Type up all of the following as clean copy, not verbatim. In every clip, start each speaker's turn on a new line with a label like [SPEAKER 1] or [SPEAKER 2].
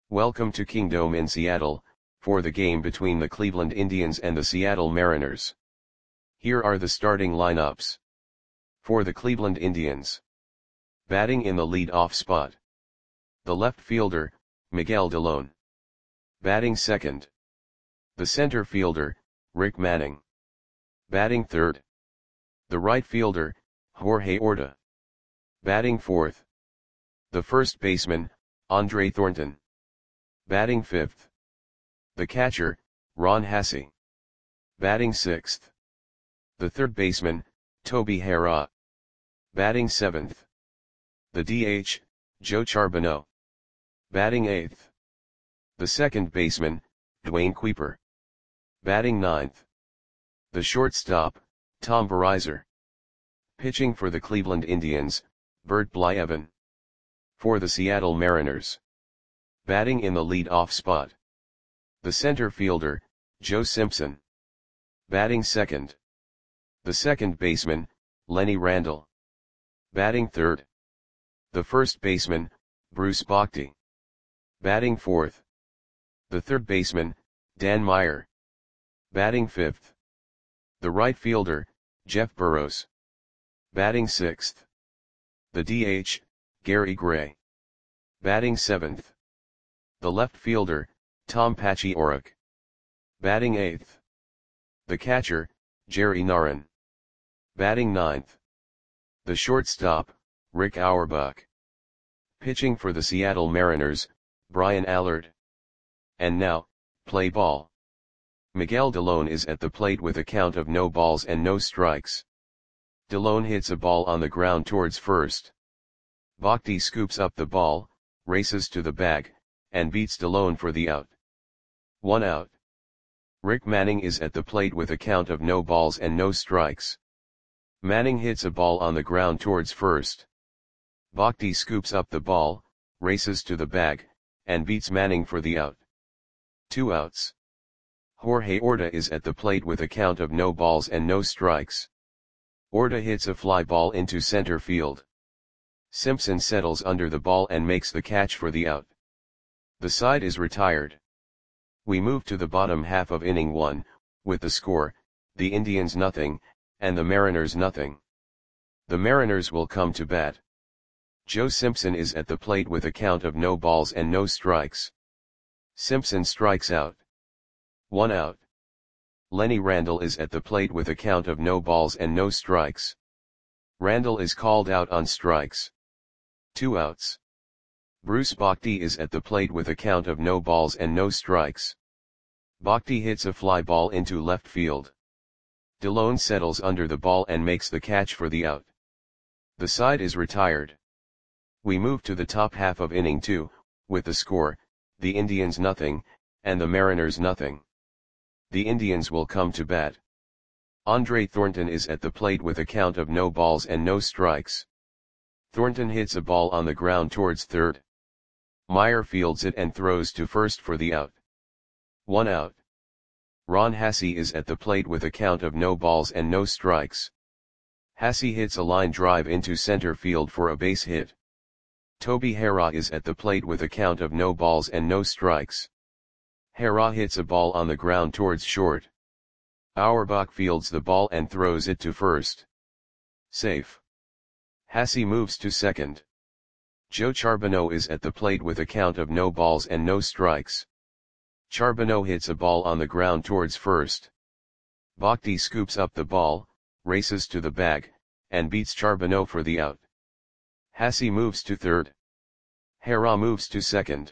[SPEAKER 1] Welcome to Kingdome in Seattle, for the game between the Cleveland Indians and the Seattle Mariners. Here are the starting lineups. For the Cleveland Indians. Batting in the lead-off spot. The left fielder, Miguel Delone. Batting second. The center fielder, Rick Manning. Batting third. The right fielder, Jorge Orta. Batting fourth. The first baseman, Andre Thornton. Batting fifth. The catcher, Ron Hassey. Batting sixth. The third baseman, Toby Harrah. Batting seventh. The DH, Joe Charbonneau. Batting eighth. The second baseman, Dwayne Kuiper. Batting ninth. The shortstop, Tom Verizar. Pitching for the Cleveland Indians, Bert Blyleven. For the Seattle Mariners. Batting in the lead-off spot. The center fielder, Joe Simpson. Batting second. The second baseman, Lenny Randle. Batting third. The first baseman, Bruce Bochy. Batting fourth. The third baseman, Dan Meyer. Batting fifth. The right fielder, Jeff Burroughs. Batting sixth. The DH, Gary Gray. Batting seventh. The left fielder, Tom Paciorek. Batting eighth. The catcher, Jerry Narron. Batting ninth. The shortstop, Rick Auerbach. Pitching for the Seattle Mariners, Brian Allard. And now, play ball. Miguel Delone is at the plate with a count of no balls and no strikes. Delone hits a ball on the ground towards first. Bochy scoops up the ball, races to the bag, and beats Delone for the out. 1 out. Rick Manning is at the plate with a count of no balls and no strikes. Manning hits a ball on the ground towards first. Bochy scoops up the ball, races to the bag, and beats Manning for the out. 2 outs. Jorge Orta is at the plate with a count of no balls and no strikes. Orta hits a fly ball into center field. Simpson settles under the ball and makes the catch for the out. The side is retired. We move to the bottom half of inning 1, with the score, the Indians nothing, and the Mariners nothing. The Mariners will come to bat. Joe Simpson is at the plate with a count of no balls and no strikes. Simpson strikes out. 1 out. Lenny Randle is at the plate with a count of no balls and no strikes. Randle is called out on strikes. 2 outs. Bruce Bochy is at the plate with a count of no balls and no strikes. Bochy hits a fly ball into left field. Delone settles under the ball and makes the catch for the out. The side is retired. We move to the top half of inning 2, with the score, the Indians nothing, and the Mariners nothing. The Indians will come to bat. Andre Thornton is at the plate with a count of no balls and no strikes. Thornton hits a ball on the ground towards third. Meyer fields it and throws to first for the out. 1 out. Ron Hassey is at the plate with a count of no balls and no strikes. Hassey hits a line drive into center field for a base hit. Toby Harrah is at the plate with a count of no balls and no strikes. Harrah hits a ball on the ground towards short. Auerbach fields the ball and throws it to first. Safe. Hassey moves to second. Joe Charbonneau is at the plate with a count of no balls and no strikes. Charbonneau hits a ball on the ground towards first. Bochy scoops up the ball, races to the bag, and beats Charbonneau for the out. Hassey moves to third. Harrah moves to second.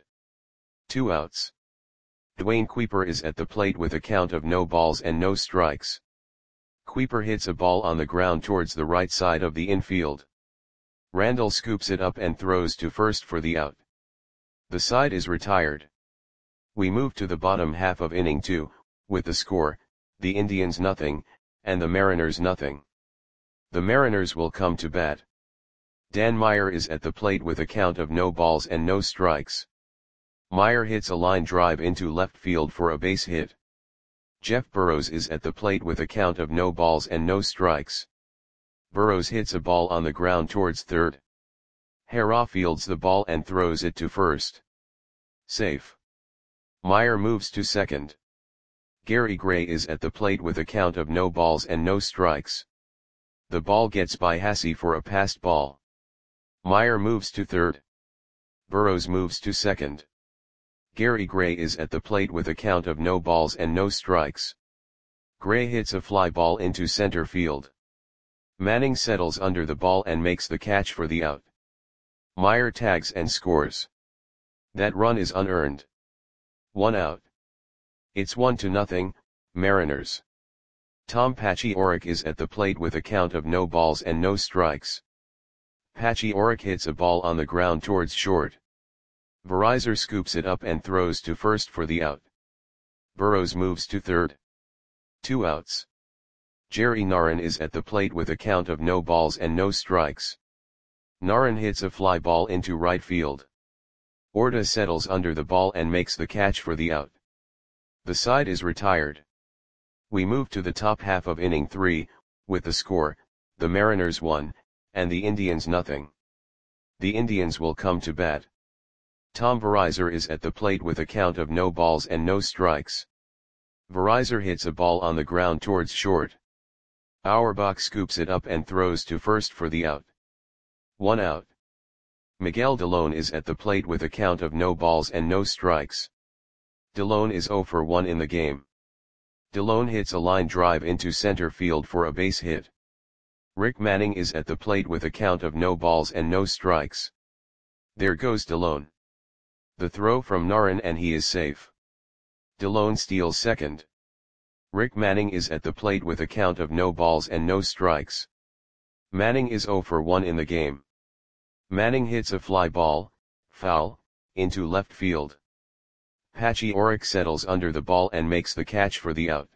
[SPEAKER 1] 2 outs. Dwayne Kuiper is at the plate with a count of no balls and no strikes. Kuiper hits a ball on the ground towards the right side of the infield. Randle scoops it up and throws to first for the out. The side is retired. We move to the bottom half of inning 2, with the score, the Indians nothing, and the Mariners nothing. The Mariners will come to bat. Dan Meyer is at the plate with a count of no balls and no strikes. Meyer hits a line drive into left field for a base hit. Jeff Burroughs is at the plate with a count of no balls and no strikes. Burroughs hits a ball on the ground towards third. Harrah fields the ball and throws it to first. Safe. Meyer moves to second. Gary Gray is at the plate with a count of no balls and no strikes. The ball gets by Hasse for a passed ball. Meyer moves to third. Burrows moves to second. Gary Gray is at the plate with a count of no balls and no strikes. Gray hits a fly ball into center field. Manning settles under the ball and makes the catch for the out. Meyer tags and scores. That run is unearned. 1 out. It's 1-0, Mariners. Tom Paciorek is at the plate with a count of no balls and no strikes. Paciorek hits a ball on the ground towards short. Verizor scoops it up and throws to first for the out. Burrows moves to third. 2 outs. Jerry Narron is at the plate with a count of no balls and no strikes. Narron hits a fly ball into right field. Orta settles under the ball and makes the catch for the out. The side is retired. We move to the top half of inning 3, with the score, the Mariners 1, and the Indians 0. The Indians will come to bat. Tom Verizor is at the plate with a count of no balls and no strikes. Verizor hits a ball on the ground towards short. Auerbach scoops it up and throws to first for the out. 1 out. Miguel Delone is at the plate with a count of no balls and no strikes. Delone is 0 for 1 in the game. Delone hits a line drive into center field for a base hit. Rick Manning is at the plate with a count of no balls and no strikes. There goes Delone. The throw from Narron and he is safe. Delone steals second. Rick Manning is at the plate with a count of no balls and no strikes. Manning is 0 for 1 in the game. Manning hits a fly ball, foul, into left field. Paciorek settles under the ball and makes the catch for the out.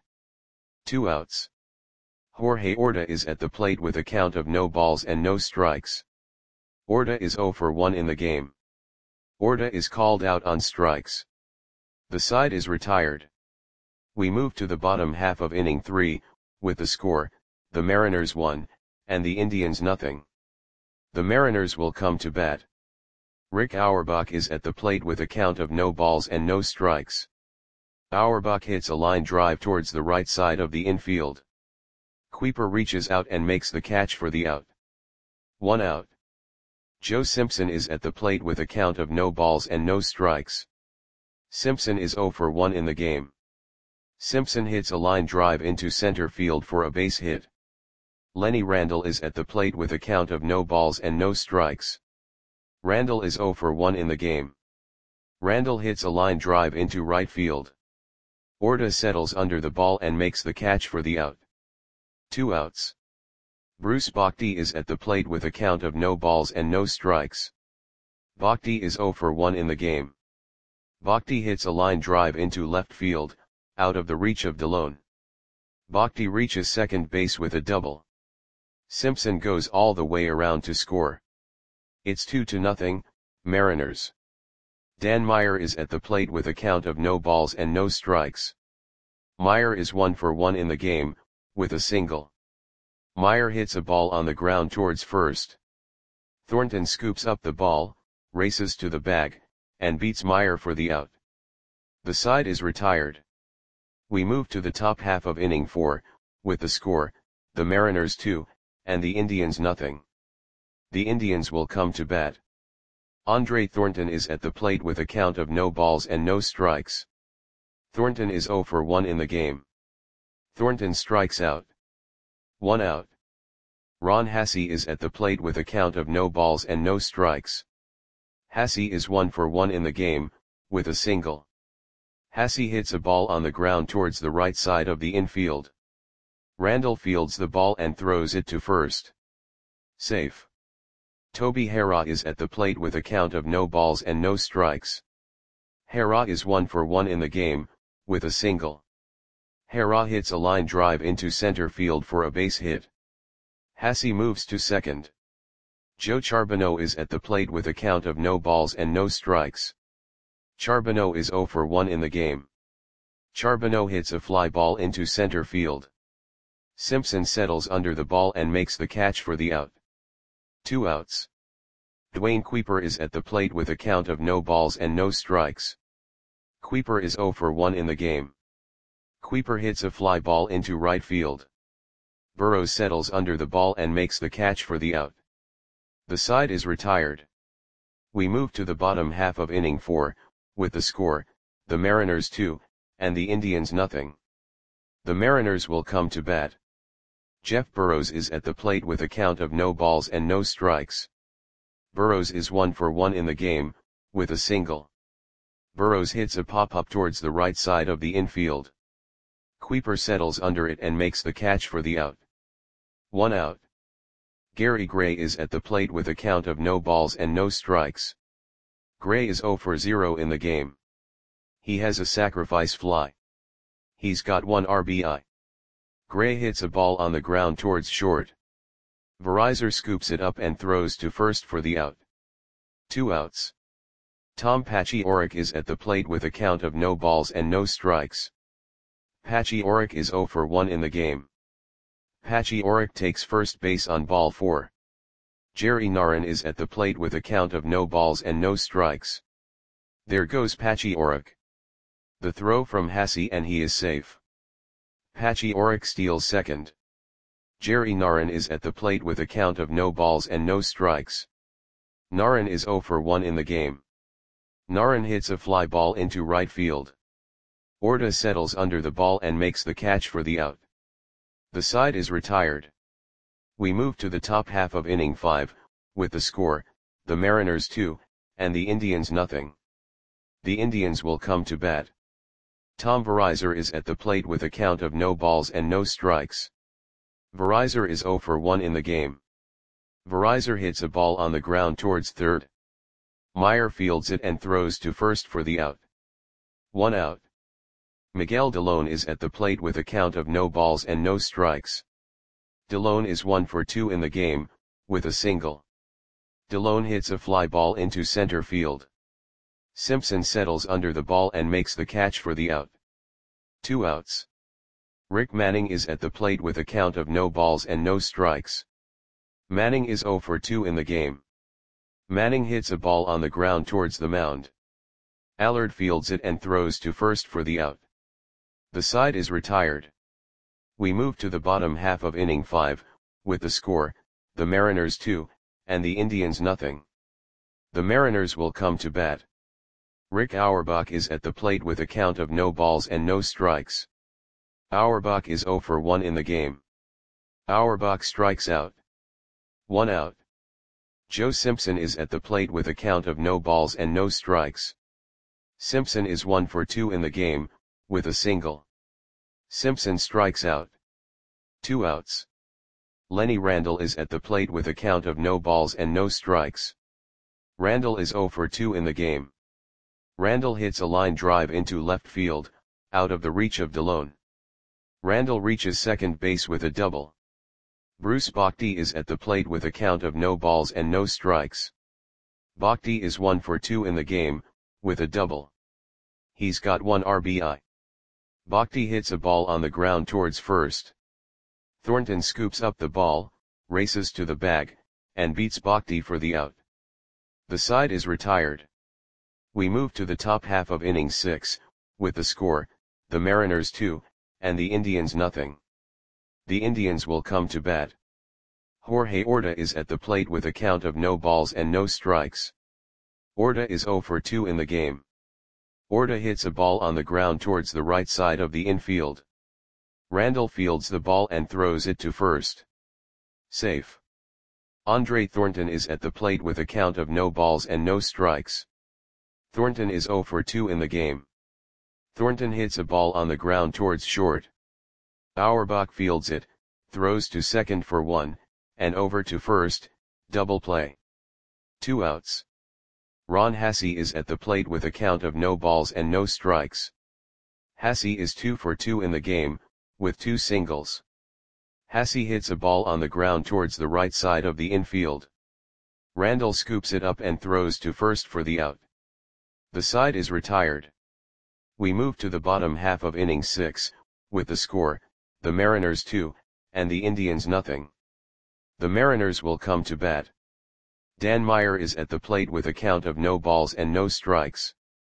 [SPEAKER 1] 2 outs. Jorge Orta is at the plate with a count of no balls and no strikes. Orta is 0 for 1 in the game. Orta is called out on strikes. The side is retired. We move to the bottom half of inning 3, with the score, the Mariners 1, and the Indians 0. The Mariners will come to bat. Rick Auerbach is at the plate with a count of no balls and no strikes. Auerbach hits a line drive towards the right side of the infield. Kuiper reaches out and makes the catch for the out. 1 out. Joe Simpson is at the plate with a count of no balls and no strikes. Simpson is 0 for 1 in the game. Simpson hits a line drive into center field for a base hit. Lenny Randle is at the plate with a count of no balls and no strikes. Randle is 0 for 1 in the game. Randle hits a line drive into right field. Orta settles under the ball and makes the catch for the out. 2 outs. Bruce Bochy is at the plate with a count of no balls and no strikes. Bochy is 0 for 1 in the game. Bochy hits a line drive into left field, out of the reach of Delone. Bochy reaches second base with a double. Simpson goes all the way around to score. It's 2-0, Mariners. Dan Meyer is at the plate with a count of no balls and no strikes. Meyer is 1 for 1 in the game, with a single. Meyer hits a ball on the ground towards first. Thornton scoops up the ball, races to the bag, and beats Meyer for the out. The side is retired. We move to the top half of inning 4, with the score, the Mariners 2, and the Indians 0. The Indians will come to bat. Andre Thornton is at the plate with a count of no balls and no strikes. Thornton is 0 for 1 in the game. Thornton strikes out. 1 out. Ron Hasse is at the plate with a count of no balls and no strikes. Hasse is 1 for 1 in the game, with a single. Hasse hits a ball on the ground towards the right side of the infield. Randle fields the ball and throws it to first. Safe. Toby Harrah is at the plate with a count of no balls and no strikes. Harrah is 1 for 1 in the game, with a single. Harrah hits a line drive into center field for a base hit. Hasse moves to second. Joe Charbonneau is at the plate with a count of no balls and no strikes. Charbonneau is 0 for 1 in the game. Charbonneau hits a fly ball into center field. Simpson settles under the ball and makes the catch for the out. 2 outs. Dwayne Kuiper is at the plate with a count of no balls and no strikes. Kuiper is 0 for 1 in the game. Kuiper hits a fly ball into right field. Burrows settles under the ball and makes the catch for the out. The side is retired. We move to the bottom half of inning 4, with the score, the Mariners 2, and the Indians nothing. The Mariners will come to bat. Jeff Burrows is at the plate with a count of no balls and no strikes. Burrows is 1 for 1 in the game, with a single. Burrows hits a pop-up towards the right side of the infield. Kuiper settles under it and makes the catch for the out. 1 out. Gary Gray is at the plate with a count of no balls and no strikes. Gray is 0 for 0 in the game. He has a sacrifice fly. He's got 1 RBI. Gray hits a ball on the ground towards short. Verizor scoops it up and throws to first for the out. 2 outs. Tom Paciorek is at the plate with a count of no balls and no strikes. Paciorek is 0 for 1 in the game. Paciorek takes first base on ball 4. Jerry Narron is at the plate with a count of no balls and no strikes. There goes Paciorek. The throw from Hasse and he is safe. Paciorek steals second. Jerry Narron is at the plate with a count of no balls and no strikes. Narron is 0 for 1 in the game. Narron hits a fly ball into right field. Orta settles under the ball and makes the catch for the out. The side is retired. We move to the top half of inning 5, with the score, the Mariners 2, and the Indians nothing. The Indians will come to bat. Tom Verizor is at the plate with a count of no balls and no strikes. Verizor is 0 for 1 in the game. Verizor hits a ball on the ground towards third. Meyer fields it and throws to first for the out. 1 out. Miguel Delone is at the plate with a count of no balls and no strikes. Delone is 1 for 2 in the game, with a single. Delone hits a fly ball into center field. Simpson settles under the ball and makes the catch for the out. 2 outs. Rick Manning is at the plate with a count of no balls and no strikes. Manning is 0 for 2 in the game. Manning hits a ball on the ground towards the mound. Allard fields it and throws to first for the out. The side is retired. We move to the bottom half of inning 5, with the score, the Mariners 2, and the Indians nothing. The Mariners will come to bat. Rick Auerbach is at the plate with a count of no balls and no strikes. Auerbach is 0 for 1 in the game. Auerbach strikes out. 1 out. Joe Simpson is at the plate with a count of no balls and no strikes. Simpson is 1 for 2 in the game, with a single. Simpson strikes out. 2 outs. Lenny Randle is at the plate with a count of no balls and no strikes. Randle is 0 for 2 in the game. Randle hits a line drive into left field, out of the reach of Delone. Randle reaches second base with a double. Bruce Bochy is at the plate with a count of no balls and no strikes. Bochy is 1 for 2 in the game, with a double. He's got 1 RBI. Bochy hits a ball on the ground towards first. Thornton scoops up the ball, races to the bag, and beats Bochy for the out. The side is retired. We move to the top half of inning 6, with the score, the Mariners 2, and the Indians nothing. The Indians will come to bat. Jorge Orta is at the plate with a count of no balls and no strikes. Orta is 0 for 2 in the game. Orta hits a ball on the ground towards the right side of the infield. Randle fields the ball and throws it to first. Safe. Andre Thornton is at the plate with a count of no balls and no strikes. Thornton is 0 for 2 in the game. Thornton hits a ball on the ground towards short. Auerbach fields it, throws to second for 1, and over to first, double play. 2 outs. Ron Hasse is at the plate with a count of no balls and no strikes. Hasse is 2 for 2 in the game, with 2 singles. Hasse hits a ball on the ground towards the right side of the infield. Randle scoops it up and throws to first for the out. The side is retired. We move to the bottom half of inning 6, with the score, the Mariners 2, and the Indians nothing. The Mariners will come to bat. Dan Meyer is at the plate with a count of no balls and no strikes.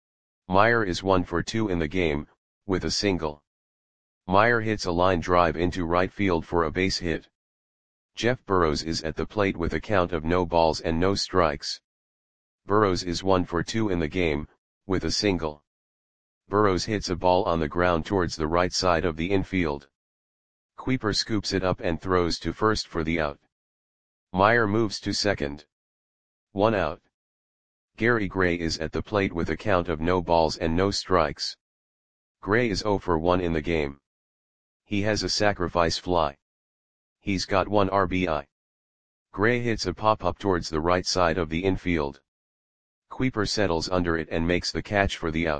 [SPEAKER 1] Meyer is 1 for 2 in the game, with a single. Meyer hits a line drive into right field for a base hit. Jeff Burrows is at the plate with a count of no balls and no strikes. Burrows is 1 for 2 in the game, with a single. Burrows hits a ball on the ground towards the right side of the infield. Kuiper scoops it up and throws to first for the out. Meyer moves to second. 1 out. Gary Gray is at the plate with a count of no balls and no strikes. Gray is 0 for 1 in the game. He has a sacrifice fly. He's got 1 RBI. Gray hits a pop-up towards the right side of the infield. Kuiper settles under it and makes the catch for the out.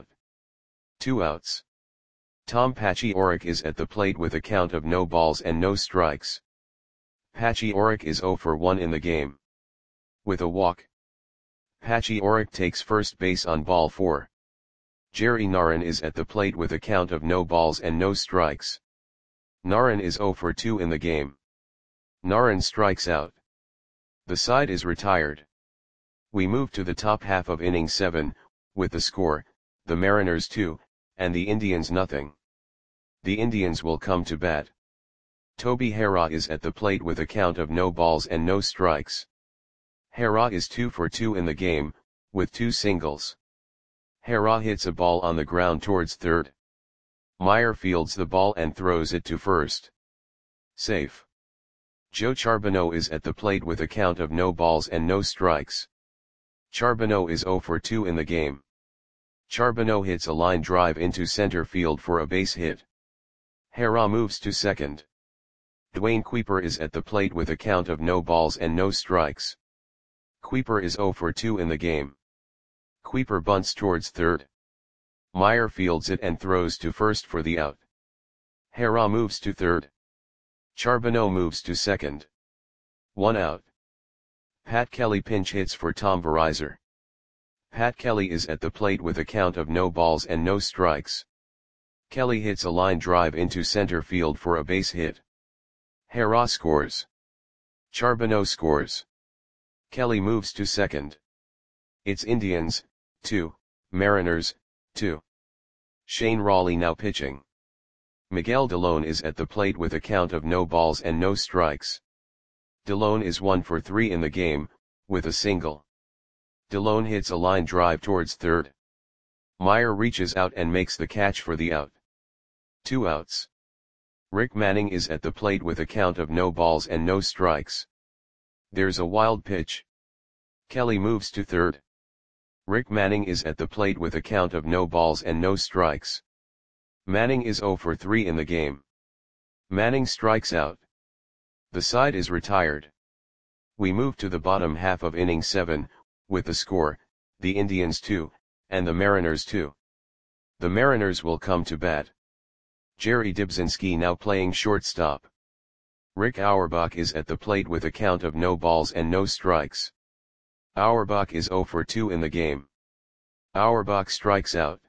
[SPEAKER 1] 2 outs. Tom Paciorek is at the plate with a count of no balls and no strikes. Paciorek is 0 for 1 in the game. With a walk. Paciorek takes first base on ball 4. Jerry Narron is at the plate with a count of no balls and no strikes. Narron is 0 for 2 in the game. Narron strikes out. The side is retired. We move to the top half of inning 7, with the score, the Mariners 2, and the Indians nothing. The Indians will come to bat. Toby Harrah is at the plate with a count of no balls and no strikes. Harrah is 2 for 2 in the game, with 2 singles. Harrah hits a ball on the ground towards third. Meyer fields the ball and throws it to first. Safe. Joe Charbonneau is at the plate with a count of no balls and no strikes. Charbonneau is 0 for 2 in the game. Charbonneau hits a line drive into center field for a base hit. Harrah moves to second. Dwayne Kuiper is at the plate with a count of no balls and no strikes. Kuiper is 0 for 2 in the game. Kuiper bunts towards third. Meyer fields it and throws to first for the out. Harrah moves to third. Charbonneau moves to second. 1 out. Pat Kelly pinch hits for Tom Verizon. Pat Kelly is at the plate with a count of no balls and no strikes. Kelly hits a line drive into center field for a base hit. Harrah scores. Charbonneau scores. Kelly moves to second. It's Indians, 2, Mariners, 2. Shane Rawley now pitching. Miguel Delone is at the plate with a count of no balls and no strikes. Delone is 1 for 3 in the game, with a single. Delone hits a line drive towards third. Meyer reaches out and makes the catch for the out. 2 outs. Rick Manning is at the plate with a count of no balls and no strikes. There's a wild pitch. Kelly moves to third. Rick Manning is at the plate with a count of no balls and no strikes. Manning is 0 for 3 in the game. Manning strikes out. The side is retired. We move to the bottom half of inning 7, with the score, the Indians 2, and the Mariners 2. The Mariners will come to bat. Jerry Dybzinski now playing shortstop. Rick Auerbach is at the plate with a count of no balls and no strikes. Auerbach is 0 for 2 in the game. Auerbach strikes out.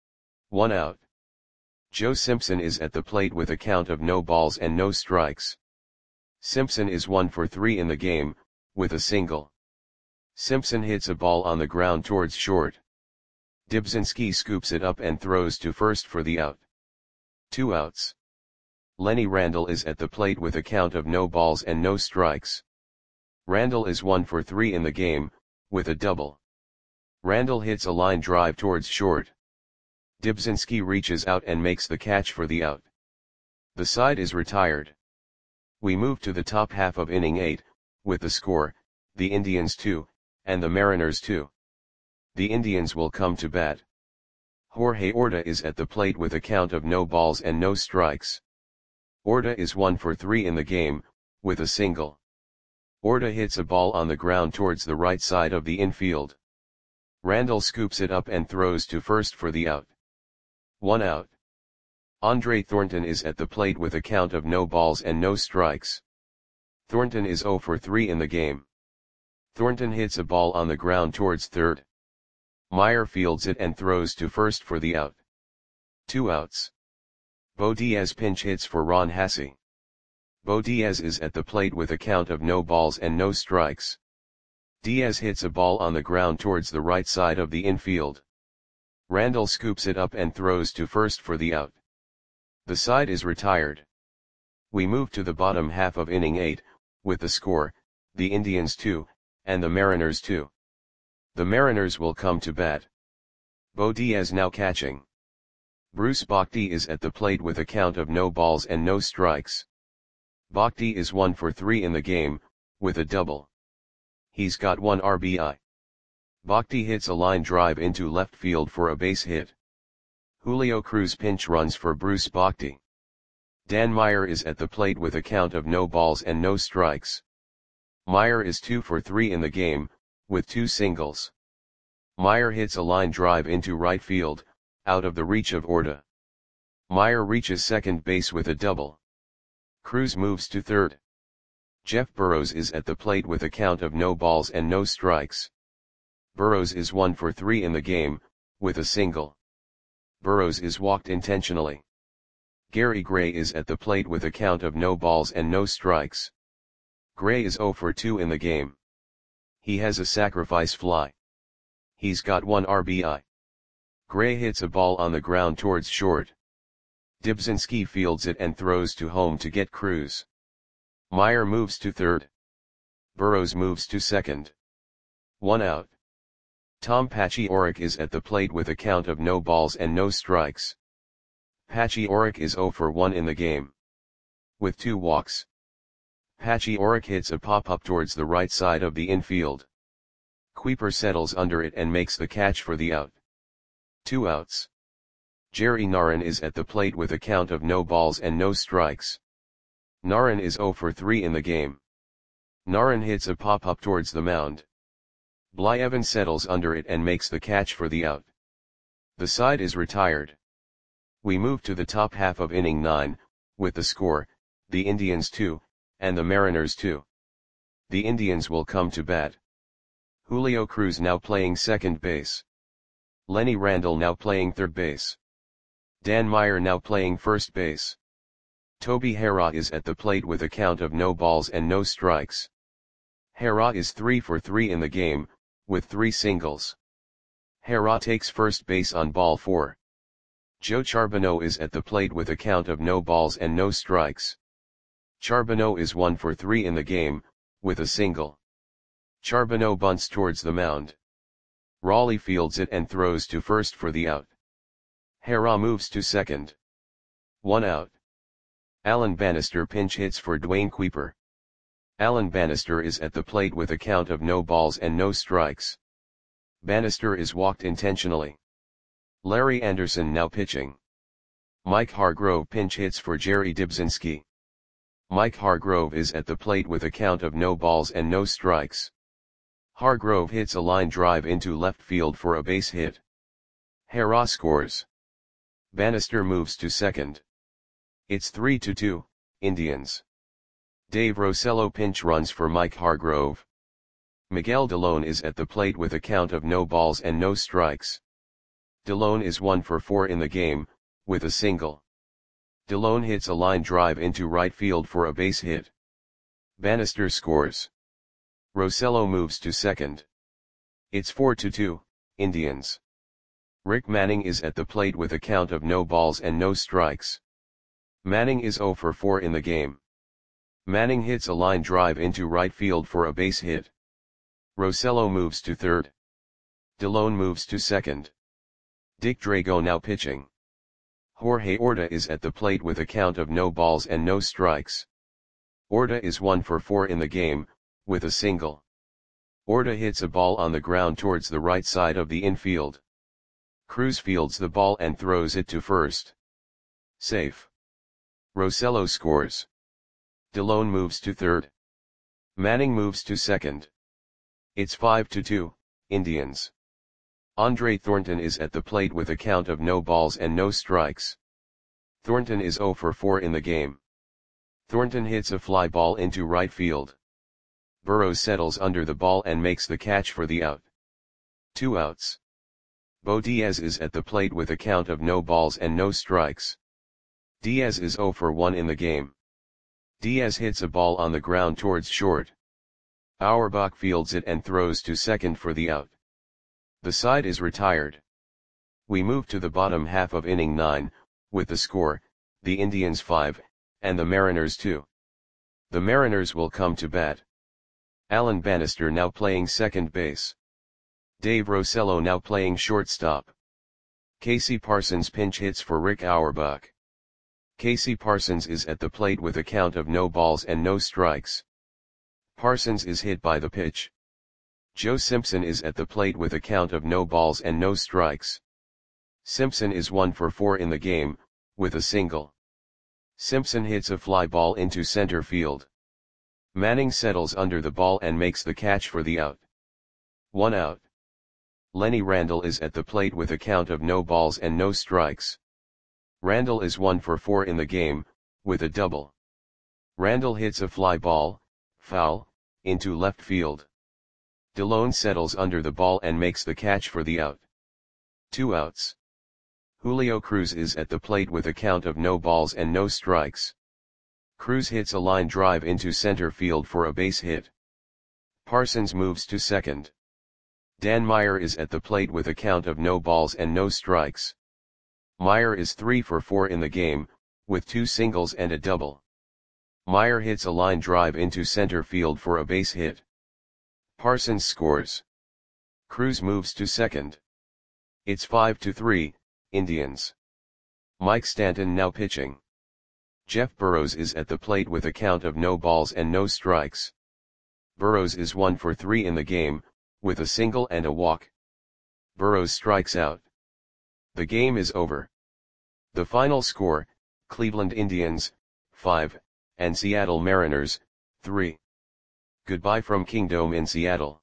[SPEAKER 1] 1 out. Joe Simpson is at the plate with a count of no balls and no strikes. Simpson is 1 for 3 in the game, with a single. Simpson hits a ball on the ground towards short. Dybzinski scoops it up and throws to first for the out. 2 outs. Lenny Randle is at the plate with a count of no balls and no strikes. Randle is 1 for 3 in the game, with a double. Randle hits a line drive towards short. Dybzinski reaches out and makes the catch for the out. The side is retired. We move to the top half of inning 8, with the score, the Indians 2, and the Mariners 2. The Indians will come to bat. Jorge Orta is at the plate with a count of no balls and no strikes. Orta is 1 for 3 in the game, with a single. Orta hits a ball on the ground towards the right side of the infield. Randle scoops it up and throws to first for the out. 1 out. Andre Thornton is at the plate with a count of no balls and no strikes. Thornton is 0 for 3 in the game. Thornton hits a ball on the ground towards third. Meyer fields it and throws to first for the out. 2 outs. Bo Diaz pinch hits for Ron Hassey. Bo Diaz is at the plate with a count of no balls and no strikes. Diaz hits a ball on the ground towards the right side of the infield. Randall scoops it up and throws to first for the out. The side is retired. We move to the bottom half of inning 8, with the score, the Indians 2, and the Mariners 2. The Mariners will come to bat. Bo Diaz now catching. Bruce Bochy is at the plate with a count of no balls and no strikes. Bochy is 1 for 3 in the game, with a double. He's got 1 RBI. Bochy hits a line drive into left field for a base hit. Julio Cruz pinch runs for Bruce Bochy. Dan Meyer is at the plate with a count of no balls and no strikes. Meyer is 2 for 3 in the game, with 2 singles. Meyer hits a line drive into right field, out of the reach of Orta. Meyer reaches second base with a double. Cruz moves to third. Jeff Burrows is at the plate with a count of no balls and no strikes. Burrows is 1 for 3 in the game, with a single. Burrows is walked intentionally. Gary Gray is at the plate with a count of no balls and no strikes. Gray is 0 for 2 in the game. He has a sacrifice fly. He's got 1 RBI. Gray hits a ball on the ground towards short. Dibzinski fields it and throws to home to get Cruz. Meyer moves to third. Burrows moves to second. 1 out. Tom Pachioric is at the plate with a count of no balls and no strikes. Pachioric is 0 for 1 in the game. With 2 walks. Pachioric hits a pop-up towards the right side of the infield. Kuiper settles under it and makes the catch for the out. 2 outs. Jerry Narron is at the plate with a count of no balls and no strikes. Narron is 0 for 3 in the game. Narron hits a pop-up towards the mound. Blyevin settles under it and makes the catch for the out. The side is retired. We move to the top half of inning 9, with the score, the Indians 2, and the Mariners 2. The Indians will come to bat. Julio Cruz now playing second base. Lenny Randall now playing third base. Dan Meyer now playing first base. Toby Harrah is at the plate with a count of no balls and no strikes. Harrah is 3 for 3 in the game, with 3 singles. Harrah takes first base on ball 4. Joe Charbonneau is at the plate with a count of no balls and no strikes. Charbonneau is 1 for 3 in the game, with a single. Charbonneau bunts towards the mound. Raleigh fields it and throws to first for the out. Harrah moves to second. 1 out. Alan Bannister pinch hits for Dwayne Kuiper. Alan Bannister is at the plate with a count of no balls and no strikes. Bannister is walked intentionally. Larry Anderson now pitching. Mike Hargrove pinch hits for Jerry Dibzinski. Mike Hargrove is at the plate with a count of no balls and no strikes. Hargrove hits a line drive into left field for a base hit. Harrah scores. Bannister moves to second. It's 3-2, Indians. Dave Rosello pinch runs for Mike Hargrove. Miguel Delone is at the plate with a count of no balls and no strikes. Delone is 1 for 4 in the game, with a single. Delone hits a line drive into right field for a base hit. Bannister scores. Rosello moves to second. It's 4-2, Indians. Rick Manning is at the plate with a count of no balls and no strikes. Manning is 0 for 4 in the game. Manning hits a line drive into right field for a base hit. Rosello moves to third. Delone moves to second. Dick Drago now pitching. Jorge Orta is at the plate with a count of no balls and no strikes. Orta is 1 for 4 in the game, with a single. Orta hits a ball on the ground towards the right side of the infield. Cruz fields the ball and throws it to first. Safe. Rosello scores. Delone moves to third. Manning moves to second. It's 5-2, Indians. Andre Thornton is at the plate with a count of no balls and no strikes. Thornton is 0 for 4 in the game. Thornton hits a fly ball into right field. Burrows settles under the ball and makes the catch for the out. 2 outs. Bo Diaz is at the plate with a count of no balls and no strikes. Diaz is 0 for 1 in the game. Diaz hits a ball on the ground towards short. Auerbach fields it and throws to second for the out. The side is retired. We move to the bottom half of inning 9, with the score, the Indians 5, and the Mariners 2. The Mariners will come to bat. Alan Bannister now playing second base. Dave Rosello now playing shortstop. Casey Parsons pinch hits for Rick Auerbach. Casey Parsons is at the plate with a count of no balls and no strikes. Parsons is hit by the pitch. Joe Simpson is at the plate with a count of no balls and no strikes. Simpson is 1 for 4 in the game, with a single. Simpson hits a fly ball into center field. Manning settles under the ball and makes the catch for the out. 1 out. Lenny Randle is at the plate with a count of no balls and no strikes. Randle is 1 for 4 in the game, with a double. Randle hits a fly ball, foul, into left field. DeLone settles under the ball and makes the catch for the out. 2 outs. Julio Cruz is at the plate with a count of no balls and no strikes. Cruz hits a line drive into center field for a base hit. Parsons moves to second. Dan Meyer is at the plate with a count of no balls and no strikes. Meyer is 3 for 4 in the game, with 2 singles and a double. Meyer hits a line drive into center field for a base hit. Parsons scores. Cruz moves to second. It's 5-3, Indians. Mike Stanton now pitching. Jeff Burrows is at the plate with a count of no balls and no strikes. Burrows is 1 for 3 in the game, with a single and a walk. Burrows strikes out. The game is over. The final score, Cleveland Indians, 5, and Seattle Mariners, 3. Goodbye from Kingdome in Seattle.